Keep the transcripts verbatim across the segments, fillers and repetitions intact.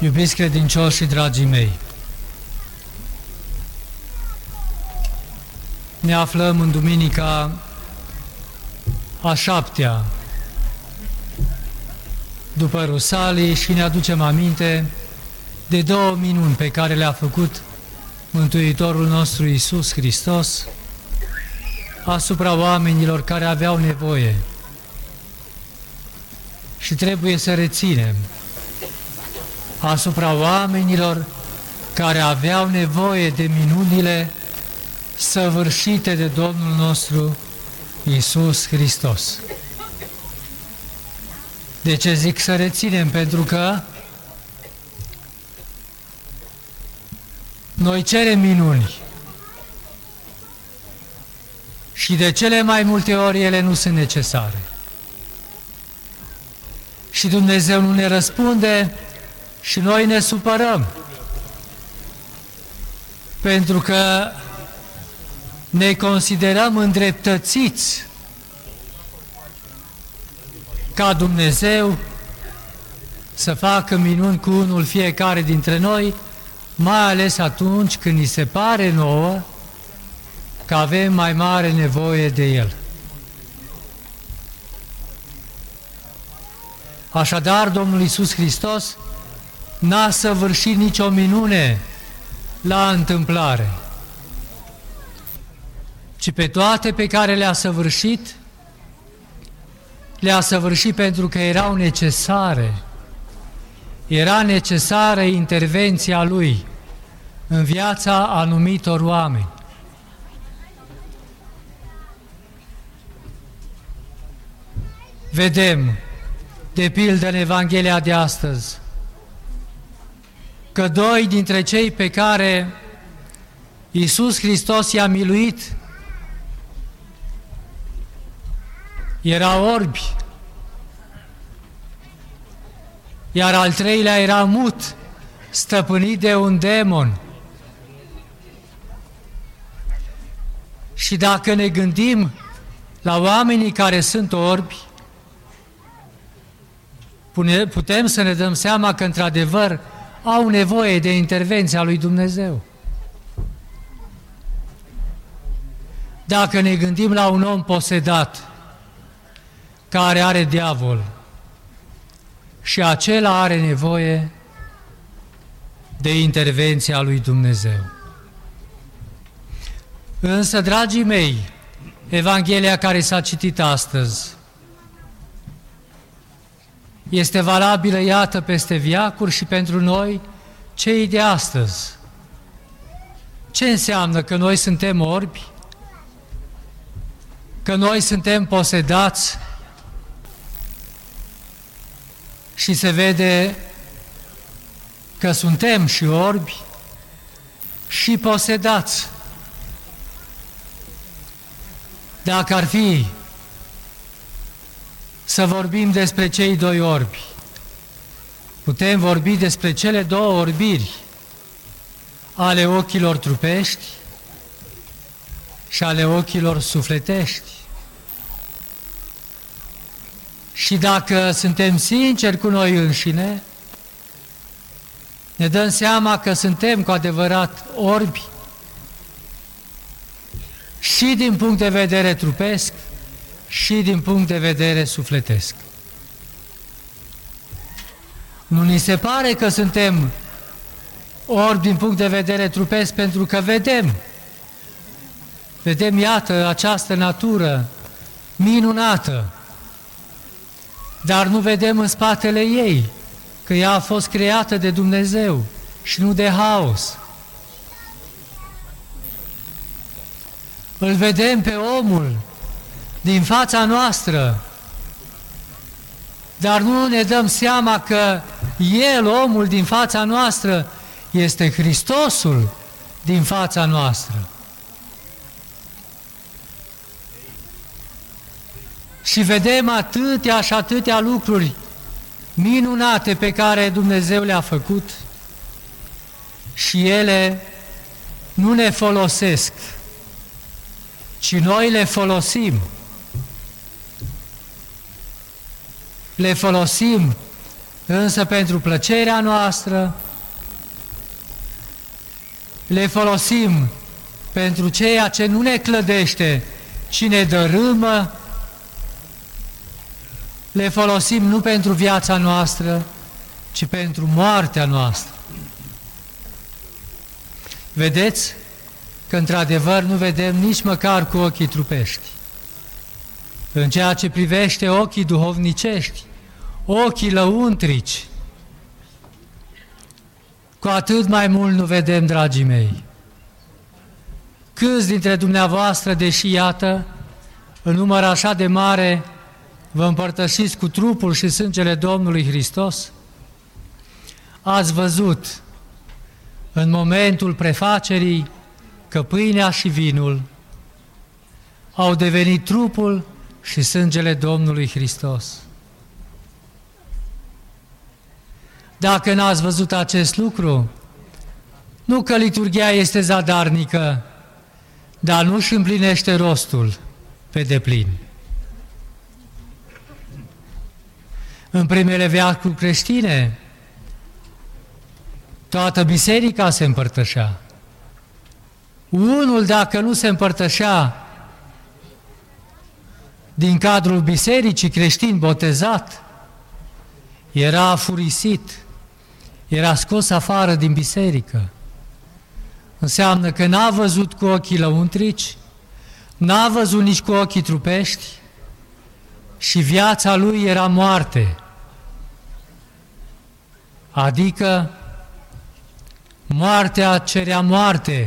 Iubiți credincioși și dragii mei, ne aflăm în duminica a șaptea după Rusalii și ne aducem aminte de două minuni pe care le-a făcut Mântuitorul nostru Iisus Hristos asupra oamenilor care aveau nevoie. Și trebuie să reținem asupra oamenilor care aveau nevoie de minunile săvârșite de Domnul nostru Iisus Hristos. De ce zic să reținem? Pentru că noi cerem minuni și de cele mai multe ori ele nu sunt necesare. Și Dumnezeu nu ne răspunde și noi ne supărăm, pentru că ne considerăm îndreptățiți ca Dumnezeu să facă minuni cu unul fiecare dintre noi, mai ales atunci când ni se pare nouă că avem mai mare nevoie de El. Așadar, Domnul Iisus Hristos n-a săvârșit nicio minune la întâmplare, ci pe toate pe care le-a săvârșit, le-a săvârșit pentru că erau necesare. Era necesară intervenția Lui în viața anumitor oameni. Vedem, de pildă în Evanghelia de astăzi, că doi dintre cei pe care Iisus Hristos i-a miluit erau orbi, iar al treilea era mut, stăpânit de un demon. Și dacă ne gândim la oamenii care sunt orbi, putem să ne dăm seama că, într-adevăr, au nevoie de intervenția lui Dumnezeu. Dacă ne gândim la un om posedat, care are diavol, și acela are nevoie de intervenția lui Dumnezeu. Însă, dragii mei, Evanghelia care s-a citit astăzi este valabilă, iată, peste veacuri și pentru noi, cei de astăzi. Ce înseamnă că noi suntem orbi? Că noi suntem posedați? Și se vede că suntem și orbi și posedați. Dacă ar fi să vorbim despre cei doi orbi, putem vorbi despre cele două orbiri ale ochilor trupești și ale ochilor sufletești. Și dacă suntem sinceri cu noi înșine, ne dăm seama că suntem cu adevărat orbi și din punct de vedere trupesc și din punct de vedere sufletesc. Nu ni se pare că suntem orbi din punct de vedere trupesc pentru că vedem, vedem, iată, această natură minunată, dar nu vedem în spatele ei că ea a fost creată de Dumnezeu și nu de haos. Îl vedem pe omul din fața noastră, dar nu ne dăm seama că el, omul din fața noastră, este Hristosul din fața noastră. Și vedem atâtea și atâtea lucruri minunate pe care Dumnezeu le-a făcut și ele nu ne folosesc, ci noi le folosim. Le folosim însă pentru plăcerea noastră le folosim pentru ceea ce nu ne clădește, ci ne dărâmă, le folosim nu pentru viața noastră, ci pentru moartea noastră. Vedeți că într-adevăr nu vedem nici măcar cu ochii trupești. În ceea ce privește ochii duhovnicești, ochii lăuntrici, cu atât mai mult nu vedem, dragii mei. Câți dintre dumneavoastră, deși iată, în număr așa de mare, vă împărtășiți cu trupul și sângele Domnului Hristos, ați văzut în momentul prefacerii că pâinea și vinul au devenit trupul și sângele Domnului Hristos. Dacă n-ați văzut acest lucru, nu că liturghia este zadarnică, dar nu își împlinește rostul pe deplin. În primele veacuri creștine, toată biserica se împărtășea. Unul, dacă nu se împărtășea din cadrul bisericii creștin botezat, era afurisit, era scos afară din biserică. Înseamnă că n-a văzut cu ochii lăuntrici, n-a văzut nici cu ochii trupești și viața lui era moarte. Adică moartea cerea moarte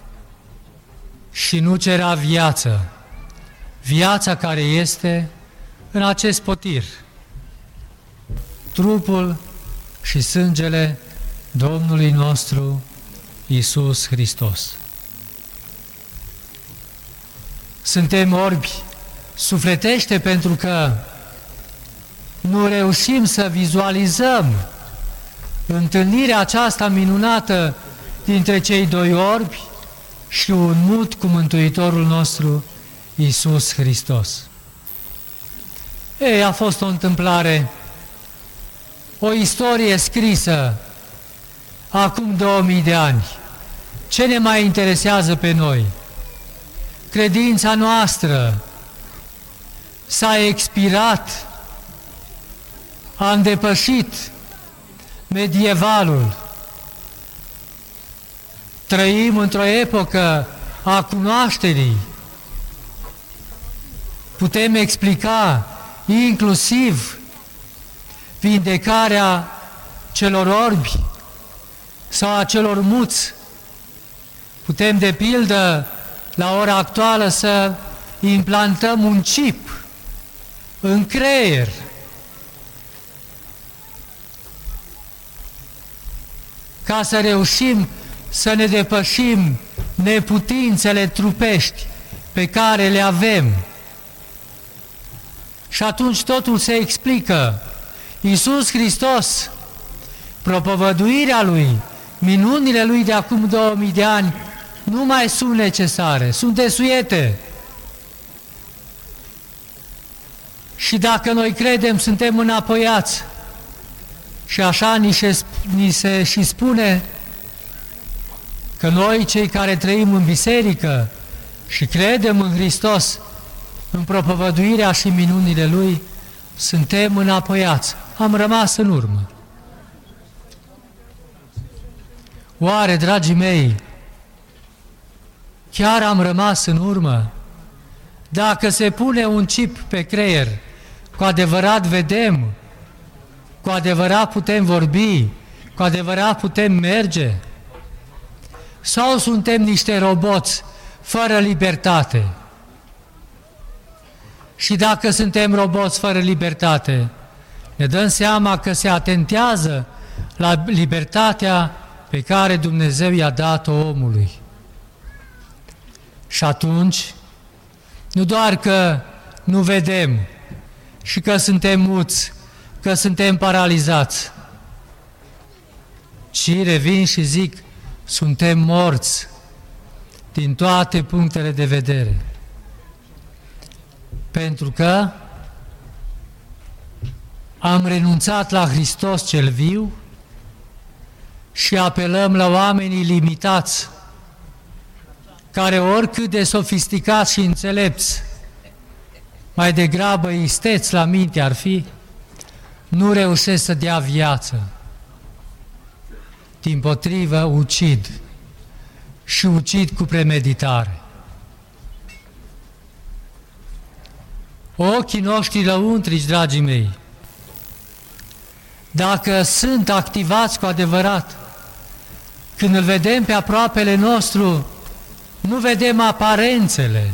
și nu cerea viață. Viața care este în acest potir, trupul și sângele Domnului nostru Iisus Hristos. Suntem orbi sufletește pentru că nu reușim să vizualizăm întâlnirea aceasta minunată dintre cei doi orbi și un mut cu Mântuitorul nostru Iisus Hristos. Ei, a fost o întâmplare, o istorie scrisă acum două mii de ani. Ce ne mai interesează pe noi? Credința noastră s-a expirat, a îndepășit medievalul. Trăim într-o epocă a cunoașterii. Putem explica inclusiv vindecarea celor orbi sau a celor muți. Putem, de pildă, la ora actuală să implantăm un chip în creier. Ca să reușim să ne depășim neputințele trupești pe care le avem. Și atunci totul se explică. Iisus Hristos, propovăduirea Lui, minunile Lui de acum două mii de ani, nu mai sunt necesare, sunt desuiete. Și dacă noi credem, suntem înapoiați. Și așa ni se, ni se și spune că noi, cei care trăim în biserică și credem în Hristos, în propovăduirea și minunile Lui, suntem înapoiați. Am rămas în urmă. Oare, dragii mei, chiar am rămas în urmă? Dacă se pune un chip pe creier, cu adevărat vedem, cu adevărat putem vorbi, cu adevărat putem merge? Sau suntem niște roboți fără libertate? Și dacă suntem roboți fără libertate, ne dăm seama că se atentează la libertatea pe care Dumnezeu i-a dat-o omului. Și atunci, nu doar că nu vedem și că suntem muți, că suntem paralizați, ci revin și zic, suntem morți din toate punctele de vedere. Pentru că am renunțat la Hristos cel viu și apelăm la oamenii limitați, care oricât de sofisticați și înțelepți, mai degrabă isteți la minte ar fi, nu reușesc să dea viață. Dimpotrivă, ucid și ucid cu premeditare. Ochii noștri lăuntrici, dragii mei, dacă sunt activați cu adevărat, când îl vedem pe aproapele nostru, nu vedem aparențele,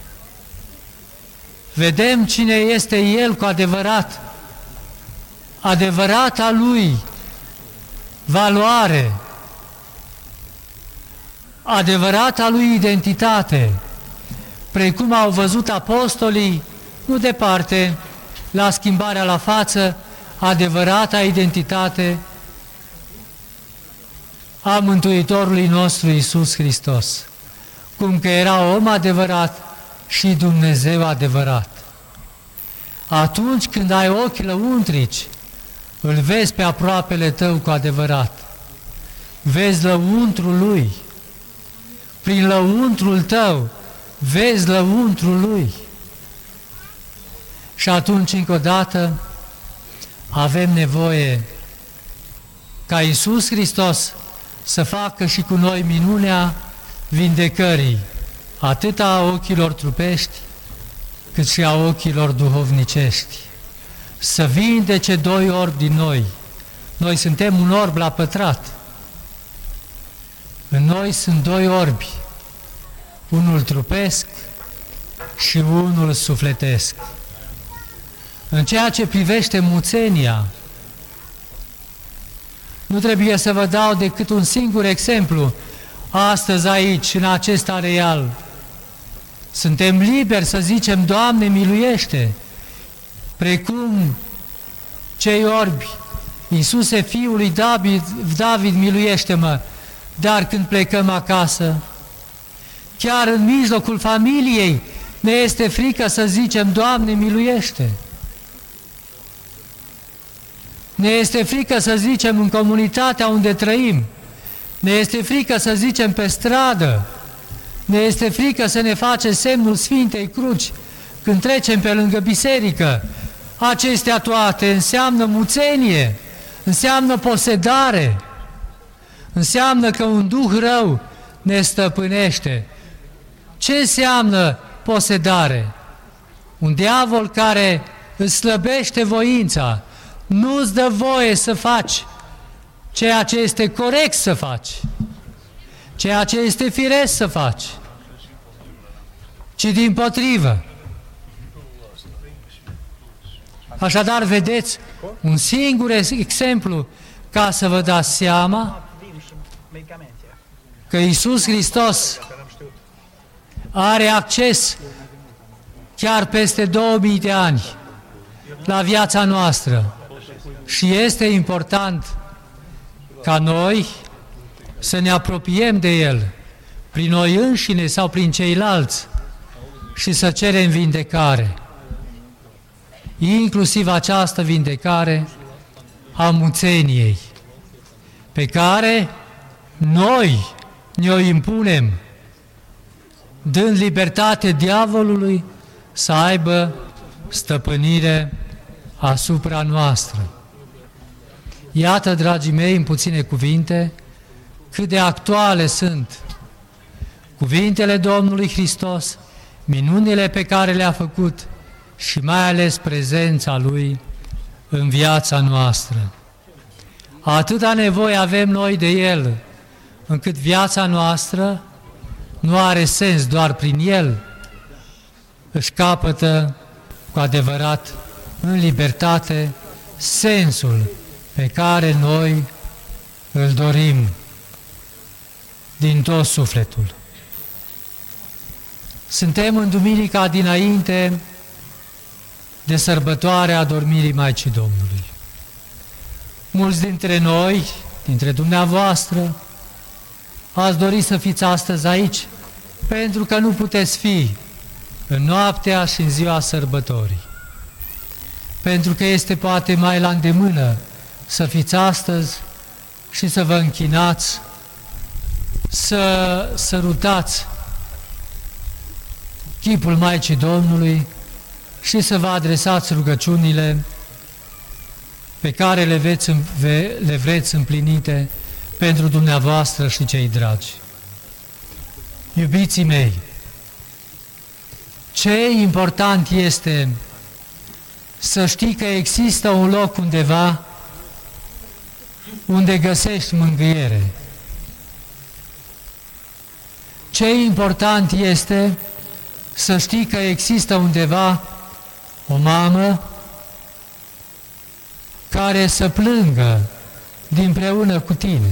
vedem cine este el cu adevărat, adevărata lui valoare, adevărata lui identitate, precum au văzut apostolii, nu departe, la schimbarea la față, adevărata identitate a Mântuitorului nostru Iisus Hristos, cum că era om adevărat și Dumnezeu adevărat. Atunci când ai ochi lăuntrici, îl vezi pe aproapele tău cu adevărat, vezi lăuntrul lui, prin lăuntrul tău vezi lăuntrul lui. Și atunci, încă o dată, avem nevoie ca Iisus Hristos să facă și cu noi minunea vindecării, atât a ochilor trupești, cât și a ochilor duhovnicești. Să vindece doi orbi din noi. Noi suntem un orb la pătrat. În noi sunt doi orbi, unul trupesc și unul sufletesc. În ceea ce privește muțenia, nu trebuie să vă dau decât un singur exemplu. Astăzi aici, în acest areal, suntem liberi să zicem, Doamne, miluiește, precum cei orbi, Iisuse, Fiul lui David, David, miluiește-mă, dar când plecăm acasă, chiar în mijlocul familiei, ne este frică să zicem, Doamne, miluiește. Ne este frică să zicem în comunitatea unde trăim, ne este frică să zicem pe stradă, ne este frică să ne face semnul Sfintei Cruci când trecem pe lângă biserică. Acestea toate înseamnă muțenie, înseamnă posedare, înseamnă că un duh rău ne stăpânește. Ce înseamnă posedare? Un diavol care îți slăbește voința, nu îți dă voie să faci ceea ce este corect să faci, ceea ce este firesc să faci, ci dimpotrivă. Așadar, vedeți, un singur exemplu ca să vă dați seama că Iisus Hristos are acces chiar peste două mii de ani la viața noastră și este important ca noi să ne apropiem de El prin noi înșine sau prin ceilalți și să cerem vindecare. Inclusiv această vindecare a muțeniei, pe care noi ne-o impunem, dând libertate diavolului să aibă stăpânire asupra noastră. Iată, dragii mei, în puține cuvinte, cât de actuale sunt cuvintele Domnului Hristos, minunile pe care le-a făcut și mai ales prezența Lui în viața noastră. Atâta nevoie avem noi de El, încât viața noastră nu are sens doar prin El, își capătă cu adevărat în libertate sensul pe care noi îl dorim din tot sufletul. Suntem în duminica dinainte de sărbătoarea adormirii Maicii Domnului. Mulți dintre noi, dintre dumneavoastră, ați dori să fiți astăzi aici, pentru că nu puteți fi în noaptea și în ziua sărbătorii. pentru că este poate mai la îndemână să fiți astăzi și să vă închinați, să sărutați chipul Maicii Domnului și să vă adresați rugăciunile pe care le, veți, le vreți împlinite pentru dumneavoastră și cei dragi. Iubiții mei, ce important este să știi că există un loc undeva unde găsești mângâiere. Ce important este să știi că există undeva o mamă care să plângă dinpreună cu tine.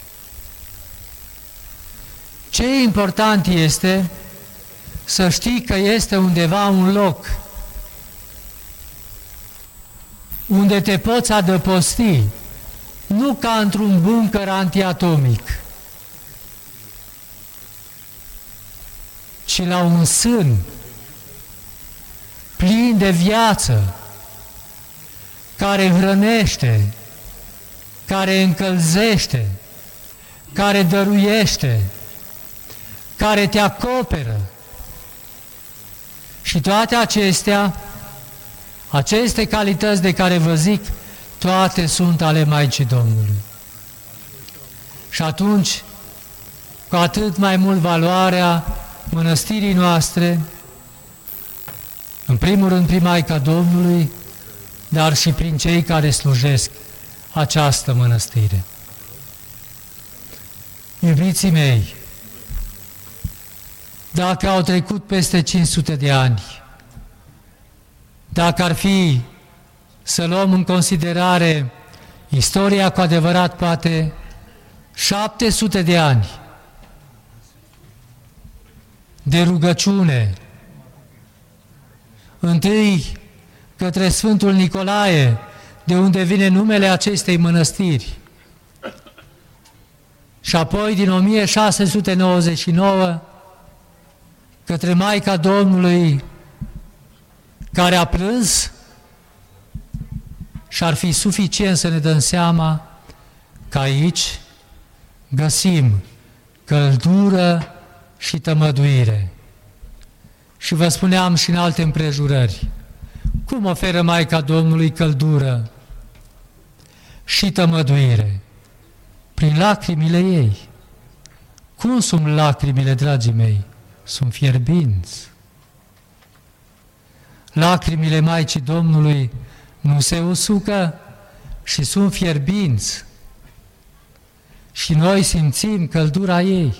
Ce important este să știi că este undeva un loc unde te poți adăposti, nu ca într-un buncăr antiatomic, ci la un sân plin de viață, care hrănește, care încălzește, care dăruiește, care te acoperă. Și toate acestea, aceste calități de care vă zic, toate sunt ale Maicii Domnului. Și atunci, cu atât mai mult valoarea mănăstirii noastre, în primul rând prin Maica Domnului, dar și prin cei care slujesc această mănăstire. Iubiții mei, dacă au trecut peste cinci sute de ani, dacă ar fi să luăm în considerare istoria cu adevărat, poate șapte sute de ani de rugăciune, întâi către Sfântul Nicolae, de unde vine numele acestei mănăstiri, și apoi din o mie șase sute nouăzeci și nouă către Maica Domnului, care a plâns, și ar fi suficient să ne dăm seama că aici găsim căldură și tămăduire. Și vă spuneam și în alte împrejurări, cum oferă Maica Domnului căldură și tămăduire? Prin lacrimile ei. Cum sunt lacrimile, dragii mei? Sunt fierbinți. Lacrimile Maicii Domnului nu se usucă și sunt fierbinți. Și noi simțim căldura ei.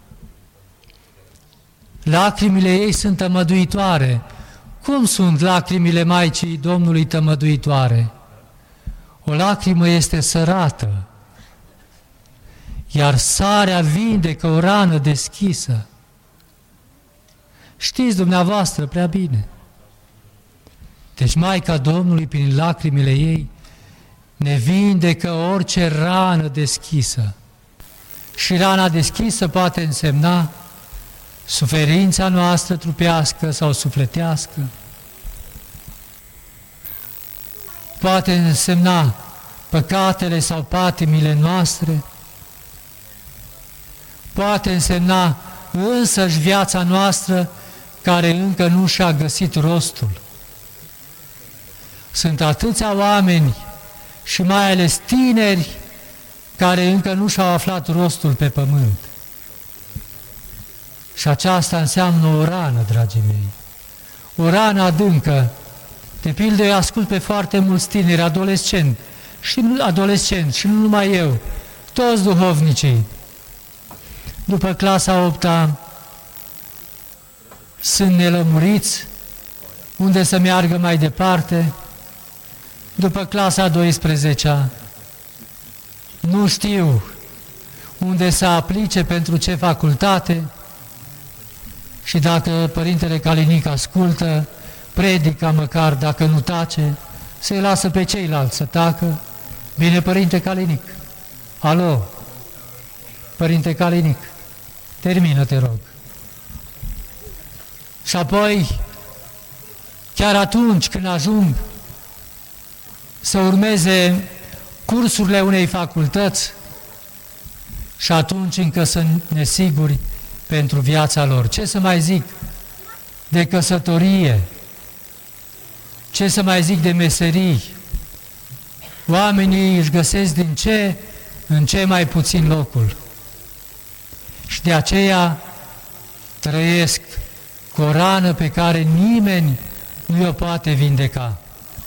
Lacrimile ei sunt tămăduitoare. Cum sunt lacrimile Maicii Domnului tămăduitoare? O lacrimă este sărată, iar sarea vindecă o rană deschisă. Știți dumneavoastră prea bine. Deci Maica Domnului, prin lacrimile ei, ne vindecă orice rană deschisă. Și rana deschisă poate însemna suferința noastră trupească sau sufletească. Poate însemna păcatele sau patimile noastre. Poate însemna însăși viața noastră care încă nu și-a găsit rostul. Sunt atâția oameni și mai ales tineri care încă nu și-au aflat rostul pe pământ. Și aceasta înseamnă o rană, dragii mei, o rană adâncă. De pildă, eu ascult pe foarte mulți tineri, adolescenți, și nu, adolescenți, și nu numai eu, toți duhovnicii. După clasa a opta sunt nelămuriți unde să meargă mai departe. După clasa a douăsprezecea nu știu unde să aplice, pentru ce facultate. Și dacă Părintele Calinic ascultă, predica măcar, dacă nu tace, să-i lasă pe ceilalți să tacă. Bine, Părinte Calinic? Alo? Părinte Calinic, termină, te rog. Și apoi, chiar atunci când ajung să urmeze cursurile unei facultăți și atunci încă sunt nesiguri pentru viața lor. Ce să mai zic de căsătorie? Ce să mai zic de meserii? Oamenii își găsesc din ce în ce mai puțin locul. Și de aceea trăiesc cu o rană pe care nimeni nu o poate vindeca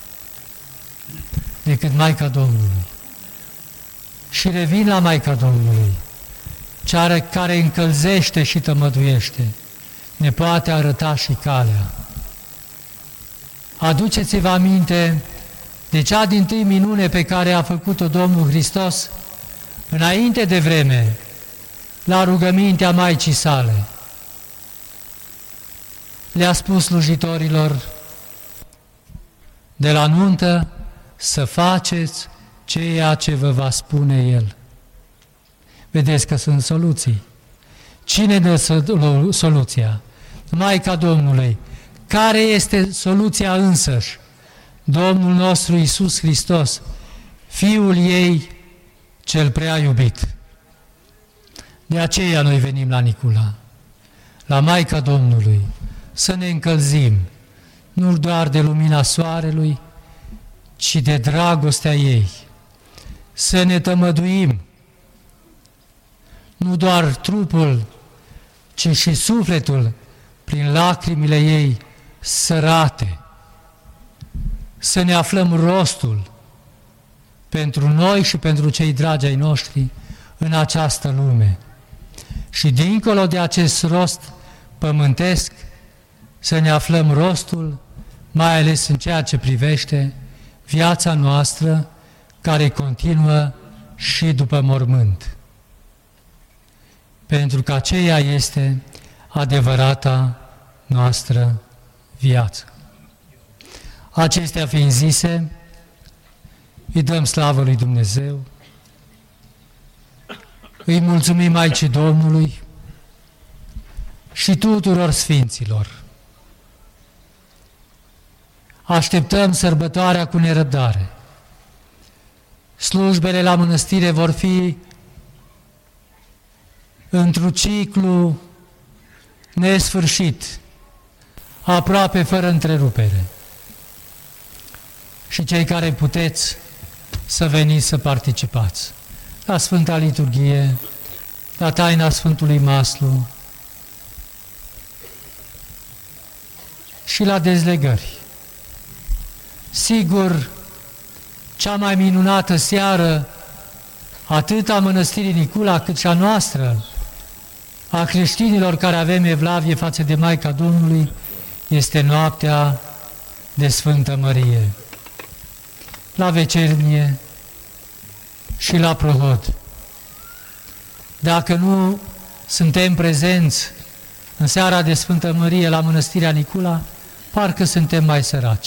decât Maica Domnului. Și revin la Maica Domnului, cea care încălzește și tămăduiește, ne poate arăta și calea. Aduceți-vă aminte de cea dintâi minune pe care a făcut-o Domnul Hristos înainte de vreme, la rugămintea Maicii sale. Le-a spus slujitorilor de la nuntă să faceți ceea ce vă va spune El. Vedeți că sunt soluții. Cine dă soluția? Maica Domnului. Care este soluția însăși? Domnul nostru Iisus Hristos, Fiul ei cel prea iubit. De aceea noi venim la Nicula, la Maica Domnului, să ne încălzim, nu doar de lumina soarelui, ci de dragostea ei, să ne tămăduim, nu doar trupul, ci și sufletul, prin lacrimile ei sărate, să ne aflăm rostul pentru noi și pentru cei dragi ai noștri în această lume. Și dincolo de acest rost pământesc, să ne aflăm rostul, mai ales în ceea ce privește viața noastră, care continuă și după mormânt. Pentru că aceea este adevărata noastră viață. Acestea fiind zise, îi dăm slavă lui Dumnezeu, îi mulțumim Maicii Domnului și tuturor sfinților. Așteptăm sărbătoarea cu nerăbdare. Slujbele la mănăstire vor fi într-un ciclu nesfârșit, aproape fără întrerupere. Și cei care puteți să veniți să participați la Sfânta Liturghie, la taina Sfântului Maslu și la dezlegări. Sigur, cea mai minunată seară, atât a Mănăstirii Nicula, cât și a noastră, a creștinilor care avem evlavie față de Maica Domnului, este noaptea de Sfântă Mărie, la vecernie și la prohod. Dacă nu suntem prezenți în seara de Sfântă Mărie la Mănăstirea Nicula, parcă suntem mai săraci.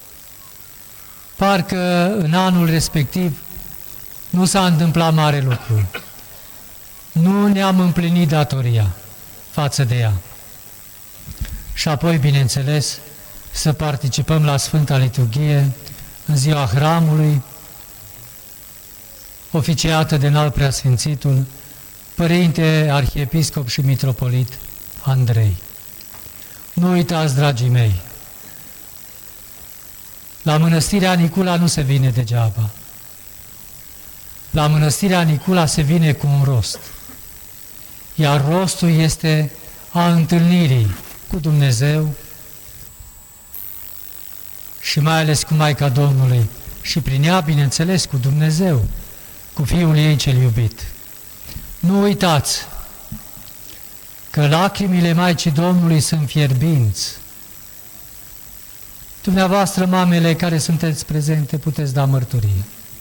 Parcă în anul respectiv nu s-a întâmplat mare lucru. Nu ne-am împlinit datoria față de ea. Și apoi, bineînțeles, să participăm la Sfânta Liturghie în ziua Hramului, oficiată de înalt preasfințitul Părinte Arhiepiscop și Mitropolit Andrei. Nu uitați, dragii mei, la Mănăstirea Nicula nu se vine degeaba. La Mănăstirea Nicula se vine cu un rost. Iar rostul este a întâlnirii cu Dumnezeu și mai ales cu Maica Domnului și prin ea, bineînțeles, cu Dumnezeu, cu Fiul ei cel iubit. Nu uitați că lacrimile Maicii Domnului sunt fierbinți. Dumneavoastră, mamele care sunteți prezente, puteți da mărturie.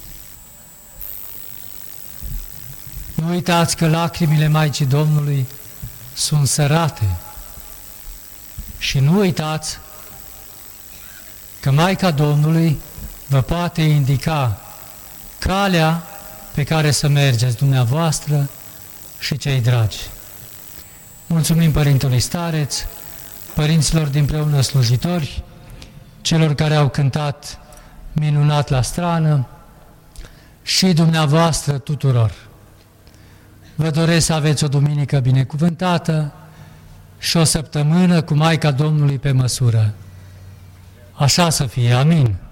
Nu uitați că lacrimile Maicii Domnului sunt sărate. Și nu uitați că Maica Domnului vă poate indica calea pe care să mergeți dumneavoastră și cei dragi. Mulțumim Părintelui Stareț, părinților din preună slujitori, celor care au cântat minunat la strană și dumneavoastră tuturor. Vă doresc să aveți o duminică binecuvântată și o săptămână cu Maica Domnului pe măsură. Așa să fie. Amin.